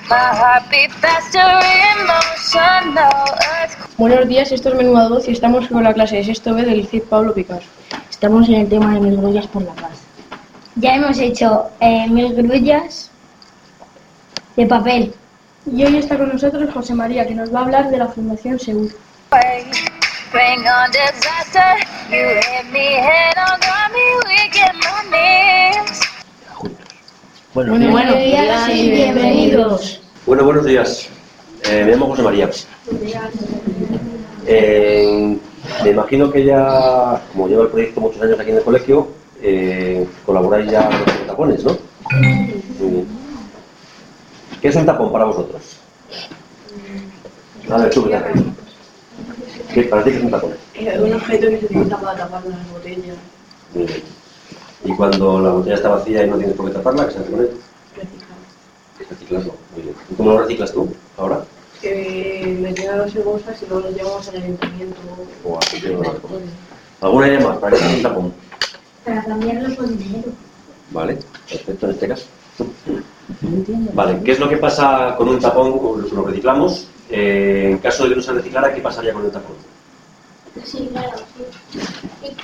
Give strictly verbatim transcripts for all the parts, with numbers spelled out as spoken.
Buenos días, esto es Menuda Voz y estamos con la clase de sexto B del C I P Pablo Picasso. Estamos en el tema de mil grullas por la paz. Ya hemos hecho eh, mil grullas de papel. Y hoy está con nosotros José María, que nos va a hablar de la Fundación Seur. Bueno, Bueno, buenos días y bienvenidos. Bueno, buenos días. Eh, me llamo José María. Eh, me imagino que ya, como llevo el proyecto muchos años aquí en el colegio, eh, colaboráis ya con los tapones, ¿no? Muy bien. ¿Qué es un tapón para vosotros? A ver, tú, ¿qué haces? ¿Qué, ¿Para ti qué es un tapón? Es un objeto que se utiliza para tapar las botellas. Muy bien. Y cuando la botella está vacía y no tienes por qué taparla, ¿qué se hace con él? Reciclar. Reciclarlo. Muy bien. ¿Y cómo lo reciclas tú ahora? Que me llegan las bolsas y luego los llevamos al ayuntamiento. O así que no lo recojo. ¿Alguna idea más para que sea un tapón? Para cambiarlo por dinero. Vale, perfecto en este caso. Vale, ¿qué es lo que pasa con un tapón cuando lo reciclamos? Eh, en caso de que no se reciclara, ¿qué pasaría con el tapón? Sí, claro, sí.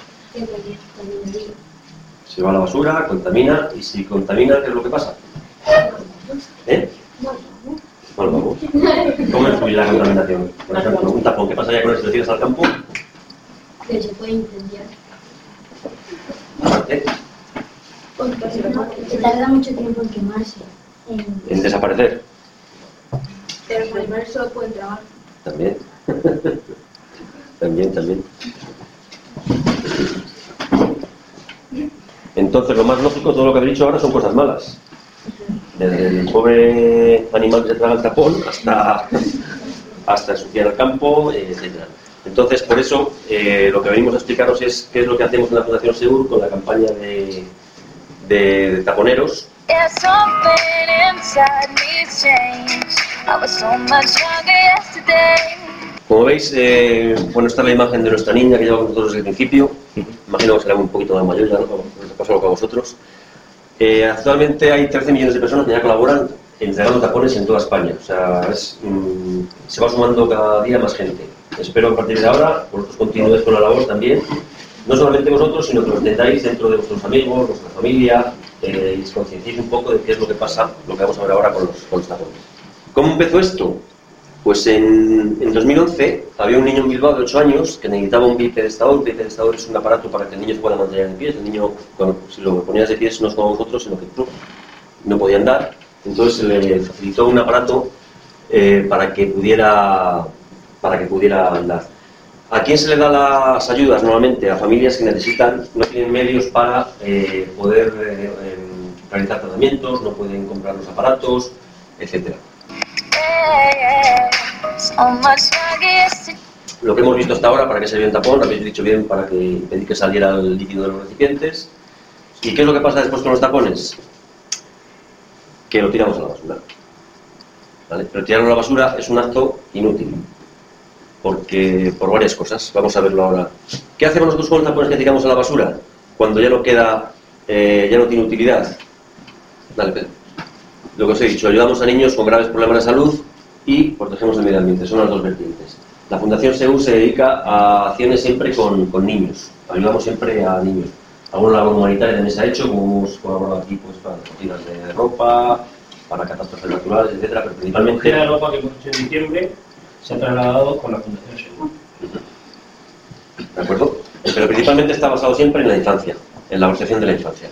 Se va a la basura, contamina, y si contamina, ¿qué es lo que pasa? ¿Eh? Bueno, vamos. ¿Cómo influye la contaminación? Por ejemplo, un tapón, ¿qué pasaría con él si lo tiras al campo? Que se puede incendiar. Aparte, Se tarda mucho tiempo en quemarse. En... en desaparecer. Pero los animales solo pueden trabajar. También. También, también. Entonces, lo más lógico, todo lo que he dicho ahora son cosas malas. Desde el pobre animal que se traga el tapón hasta, hasta ensuciar el campo, etcétera. Entonces, por eso, eh, lo que venimos a explicaros es qué es lo que hacemos en la Fundación Seur con la campaña de, de, de taponeros. Como veis, eh, bueno, está la imagen de nuestra niña que lleva con nosotros desde el principio. Imagino que será un poquito más mayor, ya no pasa lo que a vosotros. Eh, actualmente hay trece millones de personas que ya colaboran entregando tapones en toda España. O sea, es, mmm, se va sumando cada día más gente. Espero que a partir de ahora vosotros continuéis con la labor también. No solamente vosotros, sino que lo entendáis dentro de vuestros amigos, vuestra familia, eh, y os concienciéis un poco de qué es lo que pasa, lo que vamos a ver ahora con los, con los tapones. ¿Cómo empezó esto? Pues en, en dos mil once había un niño en Bilbao de ocho años que necesitaba un bipedestador. Un bipedestador es un aparato para que el niño se pueda mantener en pies. El niño, cuando, si lo ponías de pies, no es como vosotros, sino que no podía andar. Entonces se le facilitó un aparato eh, para que pudiera para que pudiera andar. ¿A quién se le da las ayudas normalmente? A familias que necesitan, no tienen medios para eh, poder eh, eh, realizar tratamientos, no pueden comprar los aparatos, etcétera. Lo que hemos visto hasta ahora, para que se vea el tapón, lo habéis dicho bien, para que impedir que saliera el líquido de los recipientes. ¿Y qué es lo que pasa después con los tapones? Que lo tiramos a la basura. ¿Vale? Pero tirarlo a la basura es un acto inútil, porque por varias cosas. Vamos a verlo ahora. ¿Qué hacemos nosotros con los tapones que tiramos a la basura cuando ya no queda, eh, ya no tiene utilidad? Dale, Pedro. Lo que os he dicho, ayudamos a niños con graves problemas de salud y protegemos el medio ambiente. Son las dos vertientes. La Fundación Seur se dedica a acciones siempre con, con niños. Ayudamos siempre a niños. Alguna labor humanitaria también se ha hecho, como hemos colaborado aquí pues, para cortinas de ropa, para catástrofes naturales, etcétera, pero principalmente... La ropa que hemos hecho en diciembre se ha trasladado con la Fundación Seur. ¿De acuerdo? Pero principalmente está basado siempre en la infancia, en la protección de la infancia.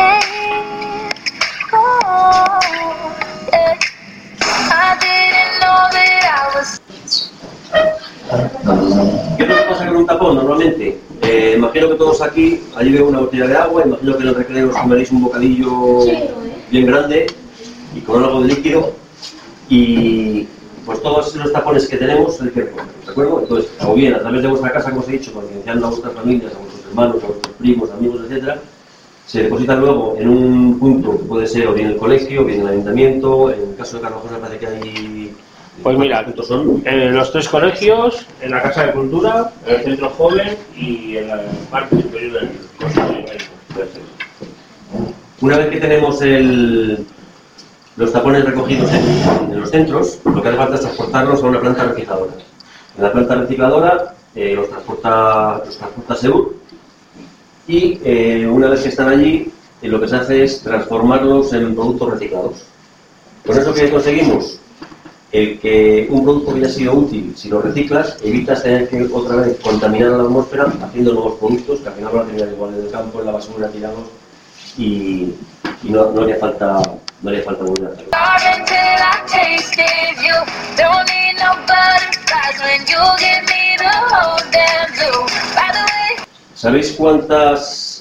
¿Qué es lo que pasa con un tapón normalmente? Eh, imagino que todos aquí, allí veo una botella de agua, imagino que en el recreo os comeréis un bocadillo bien grande y con algo de líquido, y pues todos los tapones que tenemos hay que recoger, ¿de acuerdo? Entonces, o bien a través de vuestra casa, como os he dicho, concienciando a vuestras familias, a vuestros hermanos, a vuestros primos, amigos, etcétera, se depositan luego en un punto que puede ser o bien el colegio, o bien el ayuntamiento. En el caso de Carvajal me parece que hay... Pues mira, son en los tres colegios, en la Casa de Cultura, en el Centro Joven y en la parte superior del Consejo de Médicos. Una vez que tenemos el, los tapones recogidos en, en los centros, lo que hace falta es transportarlos a una planta recicladora. En la planta recicladora eh, los transporta, los transporta Seur y eh, una vez que están allí, eh, lo que se hace es transformarlos en productos reciclados. ¿Con eso qué conseguimos? El que un producto que ya ha sido útil, si lo reciclas, evitas tener que otra vez contaminar a la atmósfera haciendo nuevos productos que al final van a terminar igual en el campo, en la basura, tirados y, y no, no haría falta, no haría falta volver a hacerlo. ¿Sabéis cuántas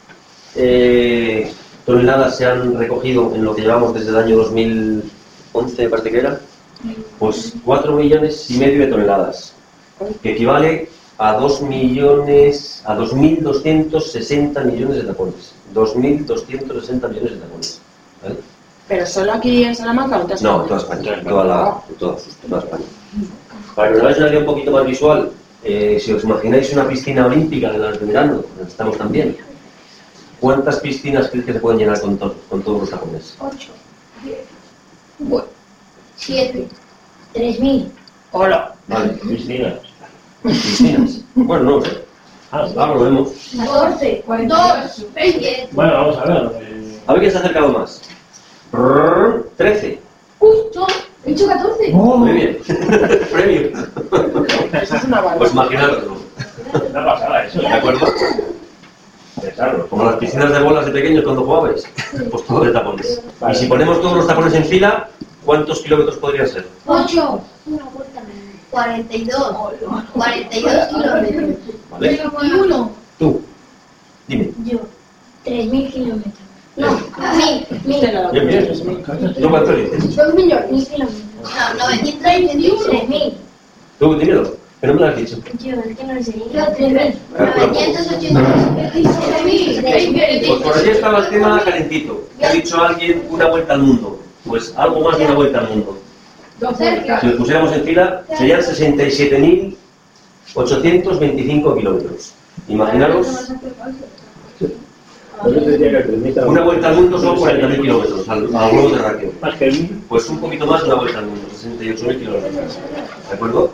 eh, toneladas se han recogido en lo que llevamos desde el año dos mil once, me parece que era? Pues cuatro millones y medio de toneladas, que equivale a dos millones, a dos mil doscientos sesenta millones de tapones. dos mil doscientos sesenta millones de tapones. ¿Vale? ¿Pero solo aquí en Salamanca o en toda España? No, en toda España, en toda, la, en toda, en toda España. Para que os hagáis una idea un poquito más visual, eh, si os imagináis una piscina olímpica de las de verano, donde estamos también, ¿cuántas piscinas creéis que se pueden llenar con, to con todos los tapones? Ocho. Bueno. Siete. Tres mil. Hola. Vale, Piscinas. piscinas. Bueno, no lo sé. Ah, Ahora lo vemos. Catorce. Dos. Veinte. bueno, vamos a ver. eh, A ver quién se ha acercado más. trece. Uy, yo he dicho catorce. Muy bien. Premio. Eso es una barbaridad. Pues imaginarlo. Una pasada eso. ¿De acuerdo? Pensarlo. Como las piscinas de bolas de pequeños cuando jugabais. Pues todo de tapones. Y si ponemos todos los tapones en fila, ¿cuántos kilómetros podrían ser? Ocho. Una vuelta. Cuarenta y dos. Cuarenta y dos kilómetros. ¿Vale? Y uno. Tú. Dime. Yo. Tres mil kilómetros. No, mil. Mil. Bien, bien. ¿Tú cuánto dices? Dos millones. Mil kilómetros. No, novecientos veintiuno. Tres mil. ¿Tú dímelo? Que no me lo has dicho. Yo, es que no lo sé. Yo, tres mil. Novecientos ochenta y seis. Pues por allí estaba el tema calentito. Ha dicho alguien una vuelta al mundo. Pues algo más de una vuelta al mundo. Si lo pusiéramos en fila, serían sesenta y siete mil ochocientos veinticinco kilómetros. Imaginaros, Por eso te decía que el termita- una vuelta al mundo son cuarenta mil kilómetros al, al globo terráqueo. Más que el mil. Pues un poquito más de una vuelta al mundo, sesenta y ocho mil kilómetros. ¿De acuerdo?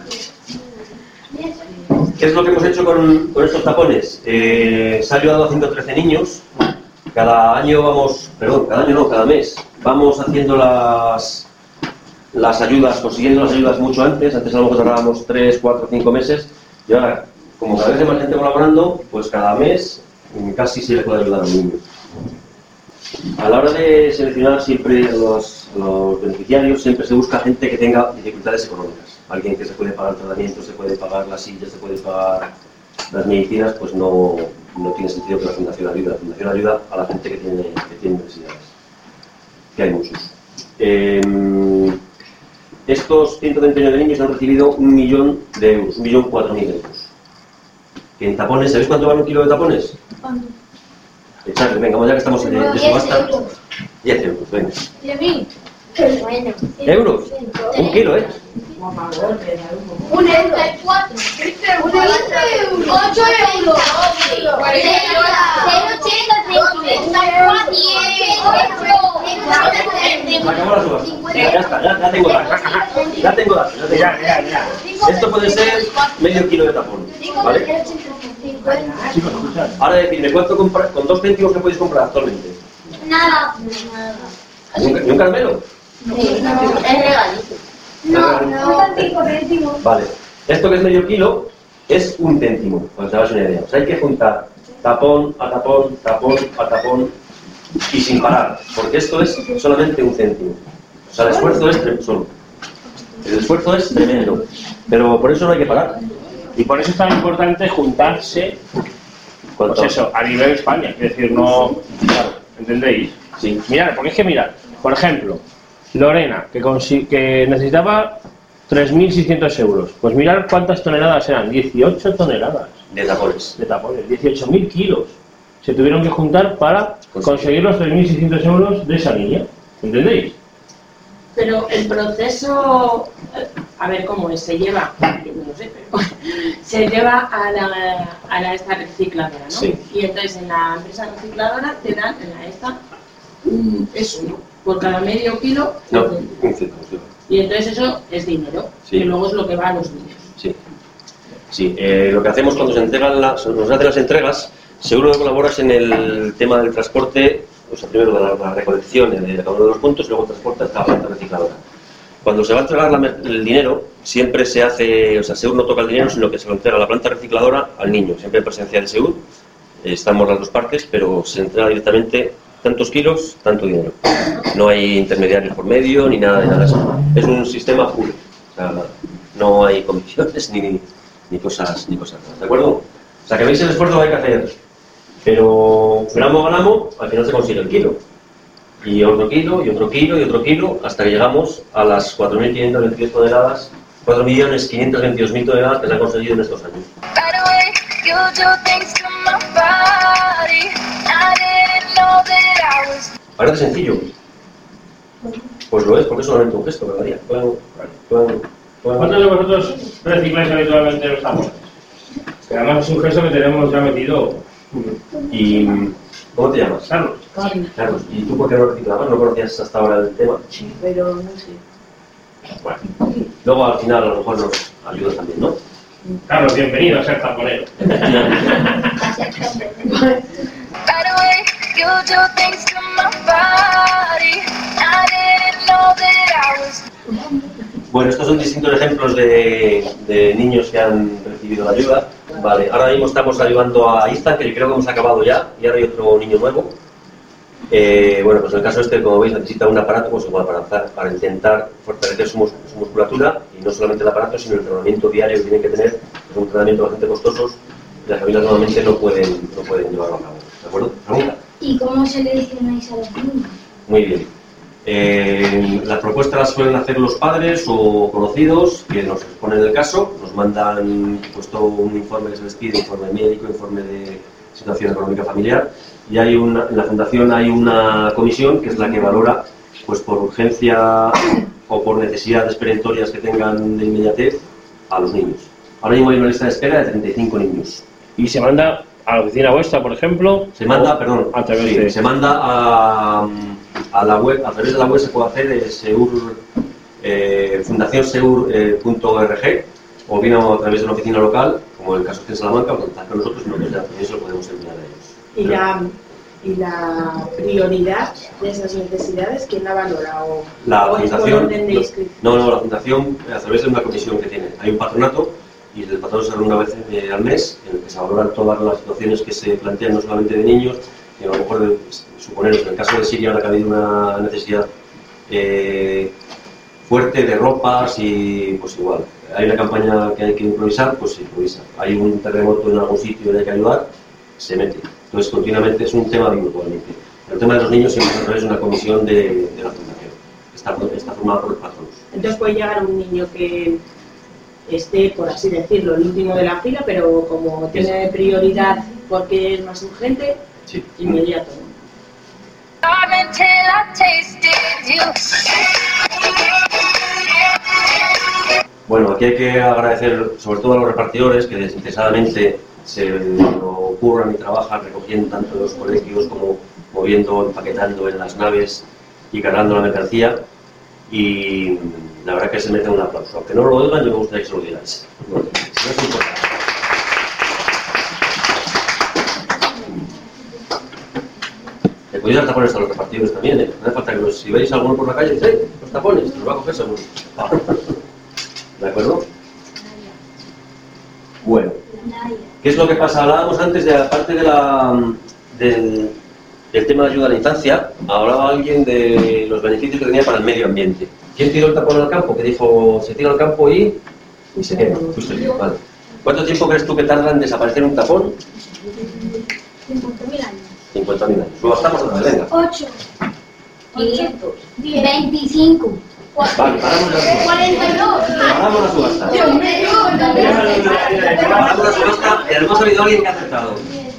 ¿Qué es lo que hemos hecho con, con estos tapones? Eh, se ha ayudado a ciento trece niños. Cada año vamos, perdón, cada año no, cada mes, vamos haciendo las, las ayudas, consiguiendo las ayudas mucho antes. Antes a lo mejor tardábamos tres, cuatro, cinco meses. Y ahora, como cada vez hay más gente colaborando, pues cada mes casi se le puede ayudar a un niño. A la hora de seleccionar siempre los, los beneficiarios, siempre se busca gente que tenga dificultades económicas. Alguien que se puede pagar el tratamiento, se puede pagar las sillas, se puede pagar las medicinas, pues no, no tiene sentido que la Fundación ayude. La Fundación ayuda a la gente que tiene, que tiene necesidades, que hay muchos. Eh, estos ciento treinta y nueve niños han recibido un millón de euros, un millón cuatro mil euros. En tapones, ¿sabéis cuánto vale un kilo de tapones? ¿Cuánto? Echadle, venga, vamos ya que estamos en de subasta. diez euros, venga. Diez mil. Qué bueno. ¿Euros? Un kilo, ¿eh? Un euro. Cuatro. Un euro. Ocho euros. Cero Se acabó la subasta. Ya está, ya, ya tengo datos. Ya tengo datos, ya tengo Ya, datos. ya, ya. Esto puede ser medio kilo de tapón, ¿vale? Chicos, escuchad. Ahora decidme, ¿cuánto compra, con dos céntimos que podéis comprar actualmente? Nada. ¿Ni un, ni un caramelo? Es regalito. No, no. Vale. Esto que es medio kilo es un céntimo, para que os hagáis una idea. O sea, hay que juntar tapón a tapón, tapón a tapón y sin parar, porque esto es solamente un céntimo. O sea, el esfuerzo es tremendo. El esfuerzo es tremendo, pero por eso no hay que parar. Y por eso es tan importante juntarse, ¿Cuánto? pues eso, a nivel España. Es decir, no. Claro, ¿entendéis? Sí. Mirad, porque es que mirad, por ejemplo, Lorena, que, consi- que necesitaba tres mil seiscientos euros. Pues mirad cuántas toneladas eran, dieciocho toneladas De tapones. de tapones, dieciocho mil kilos. Se tuvieron que juntar para conseguir los tres mil seiscientos euros de esa niña. ¿Entendéis? Pero el proceso, a ver cómo es, se lleva, yo no sé, pero se lleva a la, a la esta recicladora, ¿no? Sí. Y entonces en la empresa recicladora te dan, en la esta, un- eso, ¿no? por cada medio kilo. No, un céntimo. un céntimo, sí. Y entonces eso es dinero, Sí. que luego es lo que va a los niños. Sí, sí. Eh, lo que hacemos cuando se entregan las, nos hacen las entregas, seguro que colaboras en el tema del transporte, o sea, primero de la, la recolección de cada uno de los puntos y luego transporte hasta la planta recicladora. Cuando se va a entregar la, el dinero, siempre se hace, o sea, SEUR no toca el dinero, sino que se lo entrega a la planta recicladora al niño, siempre en presencia del SEUR. Eh, estamos las dos partes, pero se entrega directamente tantos kilos, tanto dinero. No hay intermediarios por medio, ni nada de nada de eso. Es un sistema full. O sea, no hay comisiones ni, ni cosas ni cosas. ¿De acuerdo? O sea, que veis el esfuerzo que hay que hacer. Pero gramo a gramo, al final se consigue el kilo. Y otro kilo, y otro kilo, y otro kilo, hasta que llegamos a las cuatro mil quinientas veintidós toneladas, cuatro millones quinientas veintidós mil toneladas que se han conseguido en estos años. Parece sencillo. Pues lo es, porque es solamente un gesto, cada día. Plan, plan, plan. ¿Cuántos de vosotros recicláis habitualmente los tapones? Que además es un gesto que tenemos ya metido. ¿Y cómo te llamas? Carlos. Carlos, ¿y tú por qué no reciclabas? ¿No conocías hasta ahora el tema? Sí, pero no sé. Bueno, luego al final a lo mejor nos ayudas también, ¿no? Carlos, bienvenido a ser taponero. Bueno, estos son distintos ejemplos de, de niños que han recibido la ayuda. Vale, ahora mismo estamos ayudando a Istan, que yo creo que hemos acabado ya, y ahora hay otro niño nuevo. Eh, bueno, pues en el caso este, como veis, necesita un aparato pues igual para, para intentar fortalecer su, mus su musculatura, y no solamente el aparato, sino el entrenamiento diario que tienen que tener, que es un entrenamiento bastante costoso, y las familias normalmente no pueden, no pueden llevarlo a cabo. ¿De acuerdo? ¿Pregunta? ¿Y cómo seleccionáis a los niños? Muy bien. Eh, las propuestas las suelen hacer los padres o conocidos que nos exponen el caso, nos mandan pues, todo un informe que se les pide, informe médico, informe de situación económica familiar, y hay una, en la fundación hay una comisión que es la que valora pues por urgencia o por necesidades perentorias que tengan de inmediatez a los niños. Ahora mismo hay una lista de espera de treinta y cinco niños. Y se manda a la oficina vuestra, por ejemplo. Se manda, perdón, a través sí, de... se manda a, a la web, a través de la web se puede hacer eh, Seur, eh, fundación seur punto org, o bien a través de una oficina local, como en el caso de Salamanca, o contactar con nosotros, y nosotros ya también se lo podemos enviar a ellos. ¿Y la, y la prioridad de esas necesidades, quién la valora? ¿O, La o es por fundación, orden de no, inscripción? no, no, la fundación a través de una comisión que tiene. Hay un patronato y el patronato se reúne una vez eh, al mes en el que se valoran todas las situaciones que se plantean, no solamente de niños, sino a lo mejor de, suponeros, en el caso de Siria ahora que ha habido una necesidad eh, fuerte de ropas y pues igual. Hay una campaña que hay que improvisar, pues se improvisa. Hay un terremoto en algún sitio y hay que ayudar, se mete. Entonces continuamente es un tema vivo actualmente. El tema de los niños siempre a través de una comisión de, de la fundación. Está, está formada por los patronos. Entonces puede llegar un niño que esté, por así decirlo, el último de la fila, pero como tiene prioridad porque es más urgente, Sí. inmediato. Bueno, aquí hay que agradecer sobre todo a los repartidores que desinteresadamente se lo ocurran y trabajan recogiendo tanto en los colegios como moviendo, empaquetando en las naves y cargando la mercancía, y la verdad que se merece un aplauso. Aunque no lo oigan, yo me gustaría que se lo dierais. Bueno, no es importante. Le podéis dar tapones a los repartidores también, ¿eh? No hace falta que los, si veis a alguno por la calle, ¡eh! Los tapones, los va a coger seguro. ¿De acuerdo? Bueno. ¿Qué es lo que pasa? Hablábamos antes de, aparte de la, del, del tema de ayuda a la infancia, hablaba alguien de los beneficios que tenía para el medio ambiente. ¿Quién tiró el tapón al campo? Que dijo, se tira al campo y, y se quema. Vale. ¿Cuánto tiempo crees tú que tarda en desaparecer un tapón? cincuenta mil años. cincuenta mil años. Lo gastamos otra vez, venga. ocho. quinientos. veinticinco. Vale, paramos la subasta. cuarenta y dos. Paramos la subasta. Dios mío. Paramos la subasta y además ha habido alguien que ha acertado.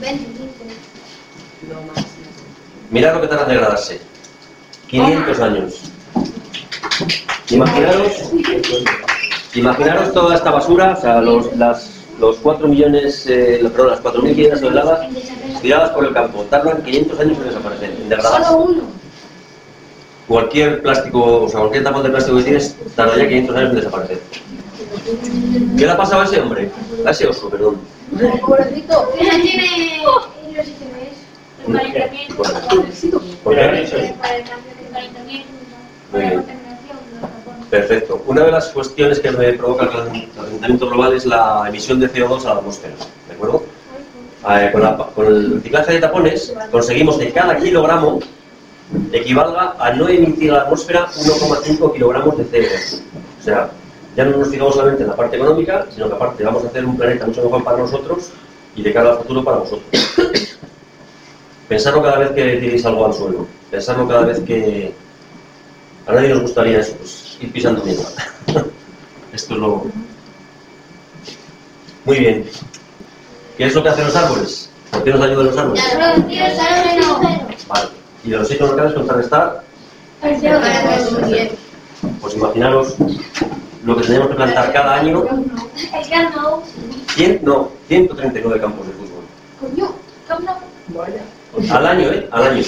Mirad lo que tarda en degradarse. quinientos años. Imaginaros, imaginaros toda esta basura, o sea, los, las, los cuatro millones, eh, perdón, las cuatro mil quinientas toneladas tiradas por el campo. Tardan quinientos años en desaparecer, en degradarse. Solo uno. cualquier plástico, o sea, cualquier tapón de plástico que tienes, tardaría quinientos años en desaparecer. ¿Qué le ha pasado a ese hombre? A ese oso, perdón. Pobrecito. Que no tiene... ¿Por qué? Muy bien. Perfecto. Una de las cuestiones que me provoca el calentamiento global es la emisión de C O dos a la atmósfera, ¿de acuerdo? Eh, con, la, con el reciclaje de tapones conseguimos que cada kilogramo equivalga a no emitir a la atmósfera uno coma cinco kilogramos de C O dos. O sea, ya no nos fijamos solamente en la parte económica, sino que aparte vamos a hacer un planeta mucho mejor para nosotros y de cara al futuro para vosotros. Pensarlo cada vez que tiréis algo al suelo, pensarlo cada vez que... A nadie nos gustaría eso, pues ir pisando mierda. Esto es lo... Muy bien. ¿Qué es lo que hacen los árboles? ¿Por qué nos ayudan los árboles? Vale. ¿Y de los sitios locales contrarrestar? Pues imaginaros lo que tenemos que plantar cada año. cien, no, ciento treinta y nueve campos de fútbol. Al año, ¿eh? Al año.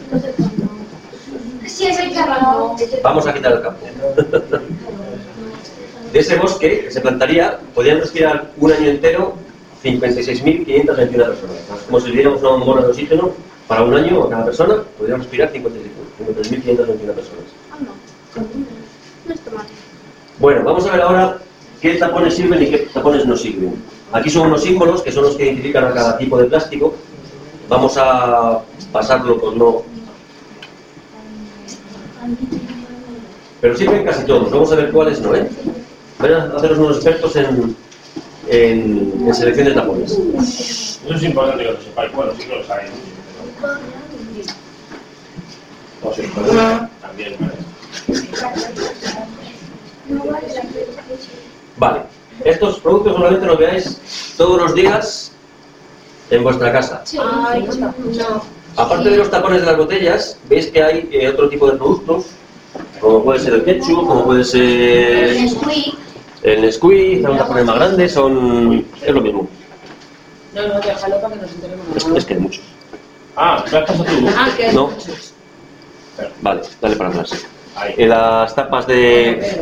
Vamos a quitar el campo. De ese bosque que se plantaría, podrían respirar un año entero cincuenta y seis mil quinientas veintiuna personas. Como si diéramos una bombona de oxígeno para un año a cada persona, podrían respirar cincuenta y seis mil quinientas veintiuna personas. Bueno, vamos a ver ahora qué tapones sirven y qué tapones no sirven. Aquí son unos símbolos que son los que identifican a cada tipo de plástico. Vamos a pasarlo por no... Pero sirven casi todos, vamos a ver cuáles no, ¿eh? Van a haceros unos expertos en, en, en selección de tapones. Eso es importante que lo sepáis, bueno, sí que lo sabéis. O si os podéis también, ¿vale? Vale, estos productos normalmente los veáis todos los días en vuestra casa. Aparte de los tapones de las botellas, veis que hay eh, otro tipo de productos, como puede ser el ketchup, como puede ser el Nesquik, son tapones más grandes, son... es lo mismo. No, no, déjalo para que nos enteremos. Es que hay muchos. Ah, ¿te has pasado tú? Ah, que hay No. muchos. Vale, dale para atrás. Ahí. Eh, las tapas de...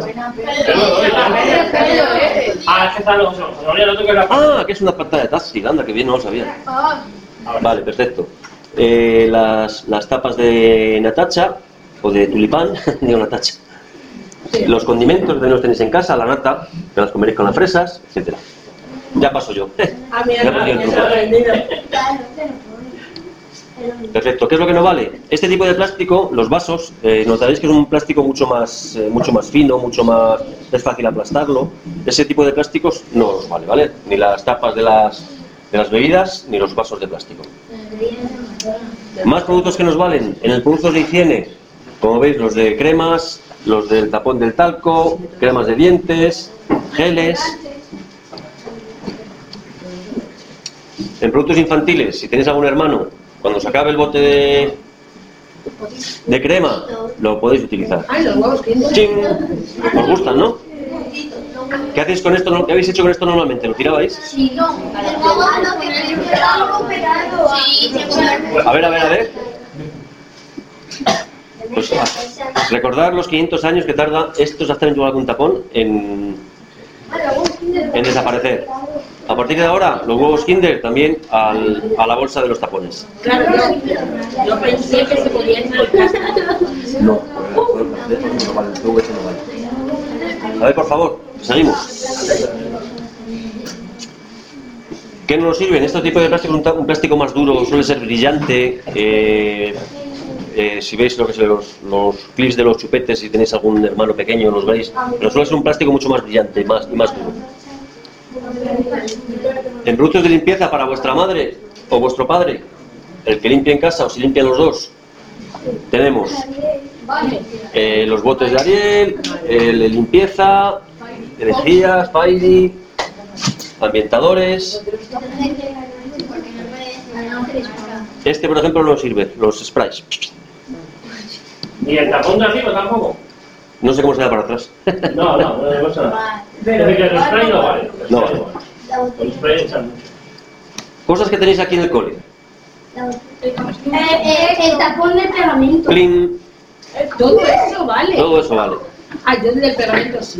Ah, es que está no, José María, no toques la... Ah, que es una pantalla táctil, anda, que bien, no lo sabía. Vale, perfecto. Eh, las, las tapas de natacha, o de tulipán, digo natacha. Los condimentos que no tenéis en casa, la nata, que las comeréis con las fresas, etcétera. Ya paso yo. Ah, mira, Ya no, perdí el ya truco. se ha vendido. Perfecto. ¿Qué es lo que no vale? Este tipo de plástico, los vasos, eh, notaréis que es un plástico mucho más, eh, mucho más fino, mucho más... es fácil aplastarlo. Ese tipo de plásticos no os vale, ¿vale? Ni las tapas de las, de las bebidas, ni los vasos de plástico. Más productos que nos valen. En el productos de higiene, como veis, los de cremas, los del tapón del talco, cremas de dientes, geles. En productos infantiles, si tenéis algún hermano, cuando se acabe el bote de, de crema, lo podéis utilizar. Ay, los huevos Kinder. ¡Chin! Os gustan, ¿no? ¿Qué hacéis con esto? ¿Qué habéis hecho con esto normalmente? ¿Lo tirabais? A ver, a ver, a ver. Pues ah, recordar los quinientos años que tarda esto exactamente igual que un tapón en, en desaparecer. A partir de ahora, los huevos Kinder también al, a la bolsa de los tapones. Claro, yo, yo pensé que se podía ir al plástico. No, no vale, el huevo ese no vale. A ver, por favor, seguimos. ¿Qué no nos sirven? Este tipo de plástico es un, un plástico más duro, suele ser brillante. Eh, eh, si veis lo que son los, los clips de los chupetes, si tenéis algún hermano pequeño, los veis. Pero suele ser un plástico mucho más brillante más, y más duro. En productos de limpieza para vuestra madre o vuestro padre, el que limpie en casa o si limpian los dos, tenemos eh, los botes de Ariel, el de limpieza, energías, Fairy, ambientadores. Este, por ejemplo, no sirve, los sprays. ¿Y el tapón de arriba tampoco? No sé cómo se da para atrás. No, no, no pasa nada. Es decir, que el spray no vale. No. El spray echan mucho. Cosas que tenéis aquí en el cole. Eh, eh, el tapón de pegamento. Clean. Todo eso vale. Todo eso vale. Ah, yo del pegamento sí.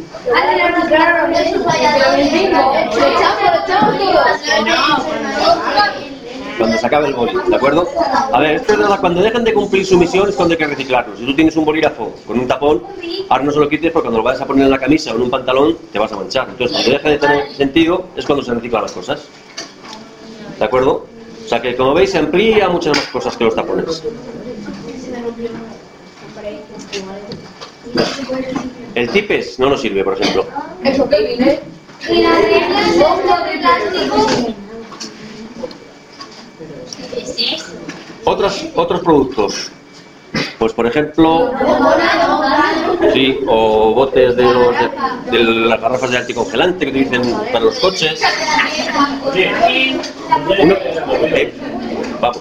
Cuando se acabe el boli, ¿de acuerdo? A ver, esto es verdad, cuando dejan de cumplir su misión es cuando hay que reciclarlo. Si tú tienes un bolígrafo con un tapón, ahora no se lo quites porque cuando lo vayas a poner en la camisa o en un pantalón te vas a manchar. Entonces, cuando deja de tener sentido es cuando se reciclan las cosas. ¿De acuerdo? O sea que, como veis, se amplía muchas más cosas que los tapones. El tipes no nos sirve, por ejemplo. Eso que viene. Y las reglas de plástico. Otros, otros productos. Pues, por ejemplo, sí, o botes de, los, de, de las garrafas de anticongelante que utilizan para los coches. Uno, eh, vamos.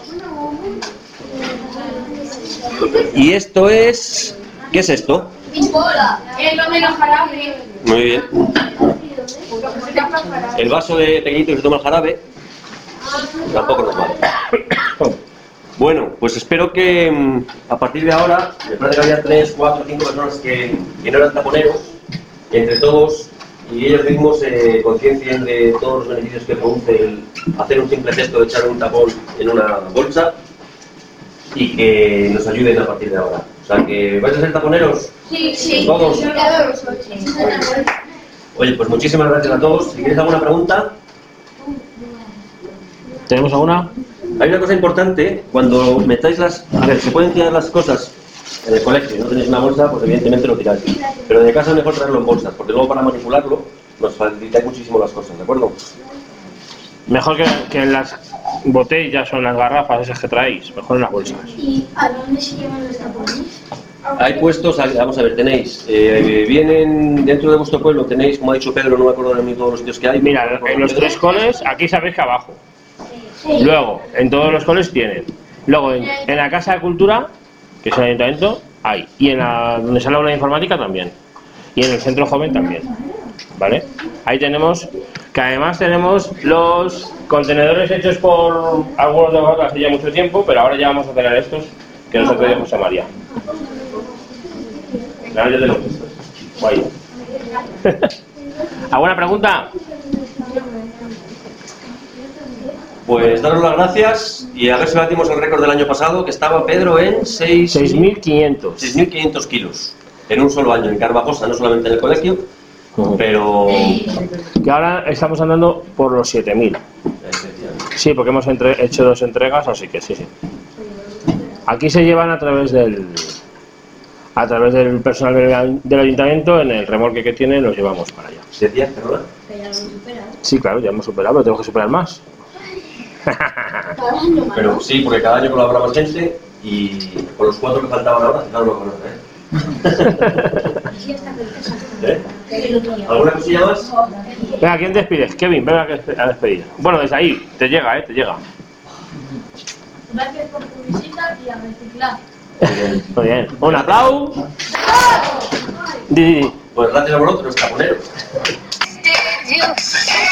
Y esto es... ¿Qué es esto? Es lo de los jarabes. Muy bien. El vaso de pequeñito que se toma el jarabe tampoco nos vale. Bueno, pues espero que mm, a partir de ahora, me parece que había tres, cuatro, cinco personas que, que no eran taponeros, que entre todos y ellos mismos eh, conciencien de todos los beneficios que produce el hacer un simple gesto de echar un tapón en una bolsa y que nos ayuden a partir de ahora. O sea, que ¿vais a ser taponeros? Sí, sí. Todos. Oye, pues muchísimas gracias a todos. Si queréis alguna pregunta. ¿Tenemos alguna? Hay una cosa importante, cuando metáis las... A ver, se pueden tirar las cosas en el colegio, si no tenéis una bolsa, pues evidentemente lo tiráis. Pero de casa es mejor traerlo en bolsas, porque luego para manipularlo nos facilitáis muchísimo las cosas, ¿de acuerdo? Mejor que, que en las botellas o en las garrafas esas que traéis, mejor en las bolsas. ¿Y a dónde se llevan los tapones? Hay puestos, vamos a ver, tenéis, eh, vienen dentro de vuestro pueblo, tenéis, como ha dicho Pedro, no me acuerdo de todos los sitios que hay. Mira, en los tres coles, aquí sabéis que abajo. Luego, en todos los coles tienen. Luego, en, en la Casa de Cultura, que es el ayuntamiento, hay. Y en la donde se habla de informática también. Y en el Centro Joven también. ¿Vale? Ahí tenemos, que además tenemos los contenedores hechos por algunos de nosotros hace ya mucho tiempo, pero ahora ya vamos a tener estos que nos ha pedido José María. Claro, yo te lo puse. Guay. ¿Alguna pregunta? Pues daros las gracias y a ver si batimos el récord del año pasado, que estaba Pedro en seis mil quinientos kilos en un solo año, en Carvajosa, no solamente en el colegio, pero... Que ahora estamos andando por los siete mil. Sí, porque hemos entre, hecho dos entregas, así que sí, sí. Aquí se llevan a través del a través del personal del, del ayuntamiento, en el remolque que tiene los llevamos para allá. ¿Decías, perdona? Sí, claro, ya hemos superado, pero tenemos que superar más. Pero sí, porque cada año colabora más gente y con los cuatro que faltaban ahora, fijaros lo que van a hacer. ¿Eh? ¿Alguna cosilla más? Venga, ¿quién despides? Kevin, venga a despedir. Bueno, desde ahí, te llega, eh, te llega. Gracias por tu visita y a reciclar. Muy bien. Un aplauso. Di, di, di. Pues gracias a vosotros, taponeros. Dios.